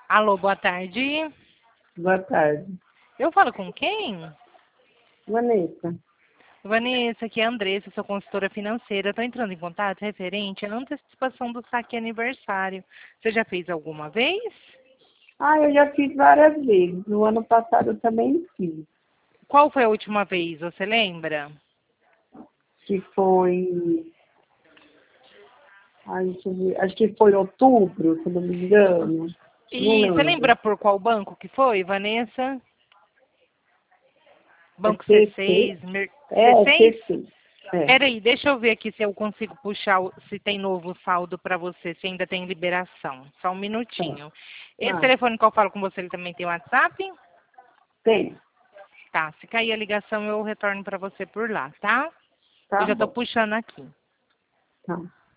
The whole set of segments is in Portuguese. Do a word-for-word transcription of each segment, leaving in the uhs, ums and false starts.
Alô, boa tarde. Boa tarde. Eu falo com quem? Vanessa. Vanessa, aqui é a Andressa, sou consultora financeira. Estou entrando em contato referente à antecipação do saque aniversário. Você já fez alguma vez? Ah, eu já fiz várias vezes. No ano passado eu também fiz. Qual foi a última vez, você lembra? Que foi... Ai, deixa eu ver. Acho que foi outubro, se não me engano. Não E você lembro. lembra por qual banco que foi, Vanessa? É Banco C seis? C C? Mer... É, C seis? C C. É. Peraí, deixa eu ver aqui se eu consigo puxar, o- se tem novo saldo para você, se ainda tem liberação. Só um Tá. minutinho. Esse Ah, telefone que eu falo com você, ele também tem WhatsApp? tem. Tá, se cair a ligação eu retorno para você por lá, tá? Tá Eu já tô bom. puxando aqui. Tá.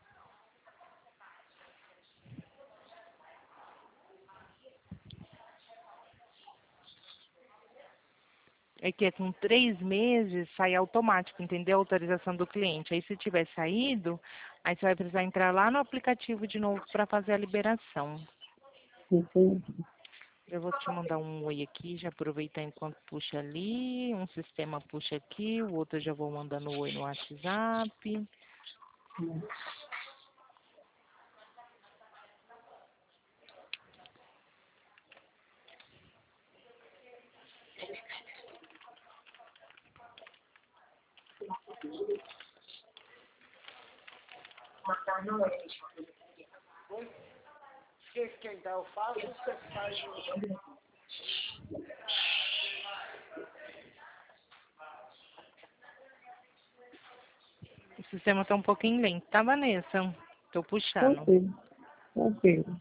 É que é com três meses sai automático, entendeu? A autorização do cliente. Aí se tiver saído, aí você vai precisar entrar lá no aplicativo de novo para fazer a liberação. Entendi. Eu vou te mandar um oi aqui, já aproveitar enquanto puxa ali, um sistema puxa aqui, o outro eu já vou mandando oi no WhatsApp. O sistema tá um pouquinho lento, tá, Vanessa? Tô puxando. Tranquilo. Tranquilo.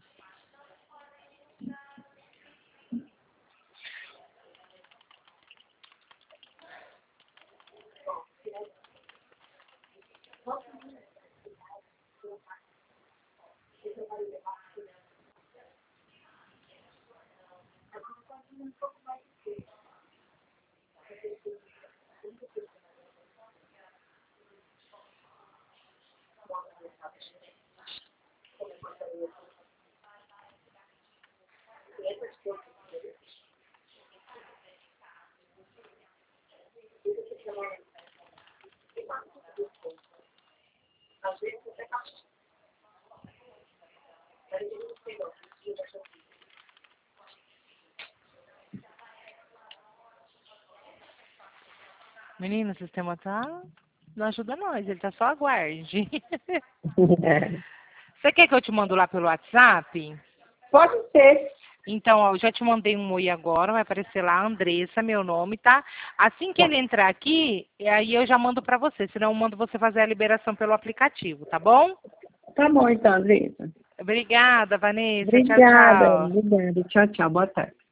Menino, o sistema tá... Não ajuda nós, ele tá só aguarde. Você quer que eu te mando lá pelo WhatsApp? Pode ser. Então, ó, eu já te mandei um oi agora, vai aparecer lá, Andressa, meu nome, tá? Assim que Tá. ele entrar aqui, aí eu já mando pra você, senão eu mando você fazer a liberação pelo aplicativo, tá bom? Tá bom então, Andressa. Obrigada, Vanessa. Tchau, Obrigada. tchau. Obrigada. Tchau, tchau. Boa tarde.